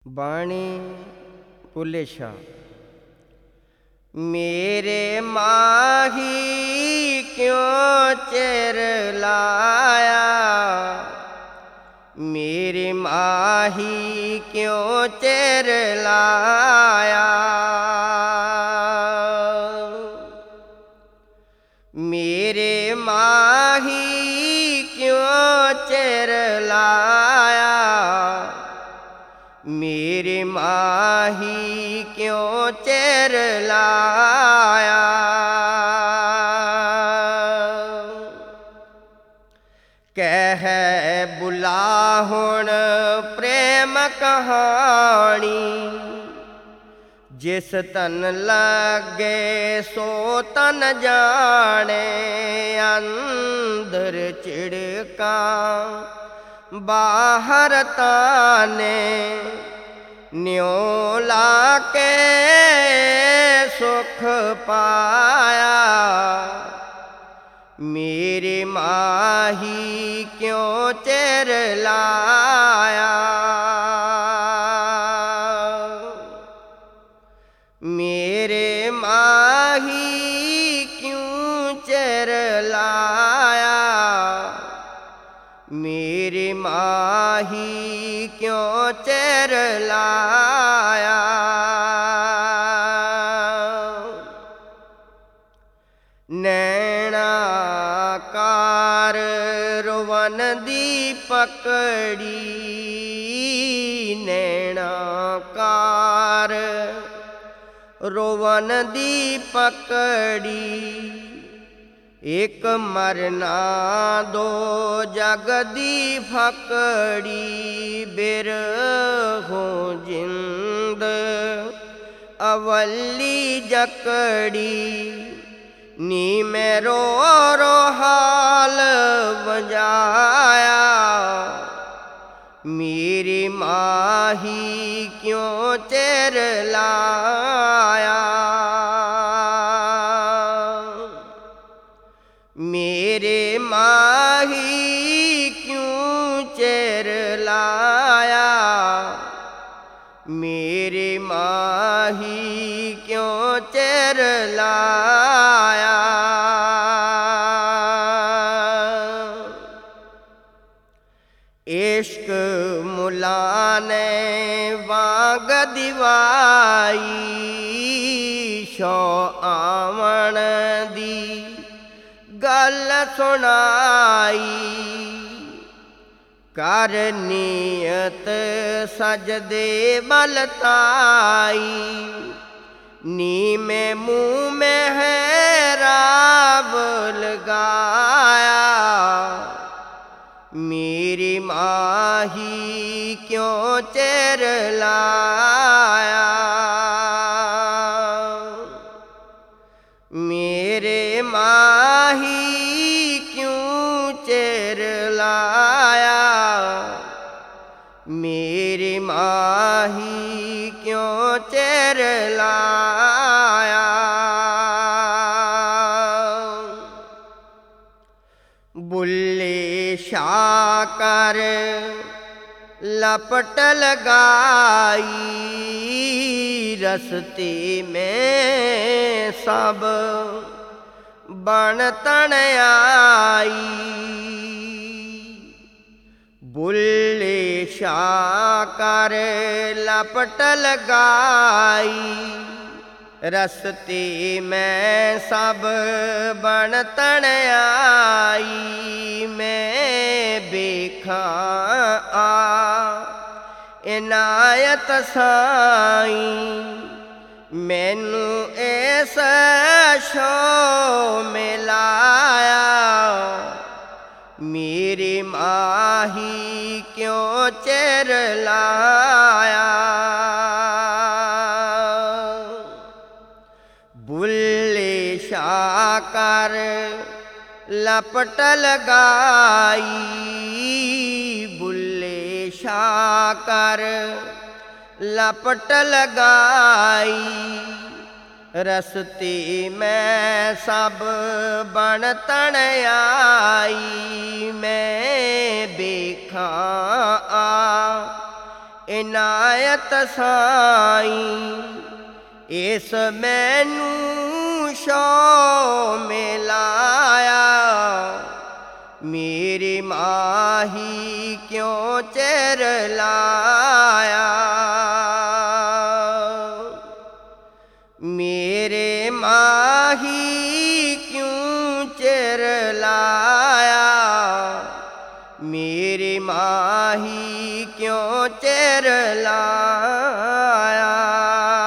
ਬਾਣੀ ਭੁੱਲੇ ਸ਼ਾਹ। ਮੇਰੇ ਮਾਹੀ ਕਿਉਂ ਚਿਰ ਲਾਇਆ, ਮੇਰੇ ਮਾਹੀ ਕਿਉਂ ਚਿਰ ਲਾਇਆ, ਮੇਰੇ ਮਾਹੀ ਕਿਉਂ ਚਿਰ ਲਾਇਆ, ਮੇਰੇ ਮਾਹੀ ਕਿਉਂ ਚਿਰ ਲਾਇਆ। ਕਹਿ ਬੁਲਾ ਹੁਣ ਪ੍ਰੇਮ ਕਹਾਣੀ, ਜਿਸ ਤਨ ਲੱਗੇ ਸੋ ਤਨ ਜਾਣੇ, ਅੰਦਰ ਝਿੜਕਾਂ ਬਾਹਰ ਤਾਨੇ, ਨਿਉ ਲਾ ਕੇ ਸੁਖ ਪਾਇਆ, ਮੇਰੇ ਮਾਹੀ ਕਿਉਂ ਚਿਰ ਲਾਇਆ, ਮੇਰੇ ਮਾਹੀ ਕਿਉਂ ਚਿਰ ਲਾਇਆ, ਮੇਰੇ ਮਾਹੀ ਕਿਉਂ ਚਿਰ ਲਾਇਆ। ਨੈਣਾ ਕਾਰ ਰੁਵਨ ਦੀ ਪਕੜੀ, ਨੈਣਾ ਕਾਰ ਰੁਵਨ ਦੀ ਪਕੜੀ, ਇੱਕ ਮਰਨਾ ਦੋ ਜਗ ਦੀ ਫਕੜੀ, ਬਿਰਹੋਂ ਜਿੰਦ ਅਵਲੀ ਜਕੜੀ, ਨੀ ਮੈਂ ਰੋ ਰੋ ਹਾਲ ਵਜਾਇਆ, ਮੇਰੀ ਮਾਹੀ ਕਿਉਂ ਚਿਰ ਲਾਇਆ, ਮੇਰੇ ਮਾਹੀ ਕਿਉਂ ਚਿਰ ਲਾਇਆ, ਮੇਰੇ ਮਾਹੀ ਕਿਉਂ ਚਿਰ ਲਾਇਆ। ਇਸ਼ਕ ਮੁਲਾ ਨੇ ਵਾਂਗ ਦਿਵਾਈ, ਸ਼ੋ ਆਵਣ ਦੀ ਗੱਲ ਸੁਣਾਈ, ਕਰ ਨੀਅਤ ਸਜਦੇ ਬਲ ਤਾਈ, ਨੀ ਮੈਂ ਮੂੰਹ ਮਹਿਰਾਬ ਲਗਾਇਆ, ਮੇਰੀ ਮਾਹੀ ਕਿਉਂ ਚਿਰ ਲਾਇਆ, ਮੇਰੇ ਮਾਹੀ ਕਿਉਂ ਚਿਰ ਲਾਇਆ, ਮੇਰੇ ਮਾਹੀ ਕਿਉਂ ਚਿਰ ਲਾਇਆ। ਬੁੱਲੇ ਸ਼ਾਹ ਕਰ ਲਪਟ ਲਗਾਈ, ਰਸਤੇ ਮੈਂ ਸਭ ਬਣ ਤਣ ਆਈ, ਬੁੱਲੇ ਸ਼ਾਹ ਕਰ ਲਪਟ ਲਗਾਈ, ਰਸਤੇ ਮੈਂ ਸਭ ਬਣ ਤਣ ਆਈ, ਮੈਂ ਵੇਖਾਂ ਆ ਇਨਾਇਤ ਸਾਈਂ, ਮੈਨੂੰ ਇਸ ਸ਼ੋ ਮਿਲਾਇਆ, ਮੇਰੇ ਮਾਹੀ ਕਿਉਂ ਚਿਰ ਲਾਇਆ, ਬੁੱਲੇ ਸ਼ਾਹ ਕਰ ਲਪਟ ਲਗਾਈ, ਬੁੱਲੇ ਸ਼ਾਹ ਕਰ ਲਪਟ ਲਗਾਈ, ਰਸਤੇ ਮੈਂ ਸਭ ਬਣ ਤਣ ਆਈ, ਮੈਂ ਵੇਖਾਂ ਆ ਇਨਾਇਤ ਸਾਈਂ ਇਸ ਮੈਨੂੰ ਸ਼ੋ ਮਿਲਾਇਆ। ਮੇਰੀ ਮਾਹੀ ਕਿਉਂ ਚਿਰ ਲਾਇਆ। ਮੇਰੇ ਮਾਹੀ ਕਿਉਂ ਚਿਰ ਲਾਇਆ। ਮੇਰੀ ਮਾਹੀ ਕਿਉਂ ਚਿਰ ਲਾਇਆ।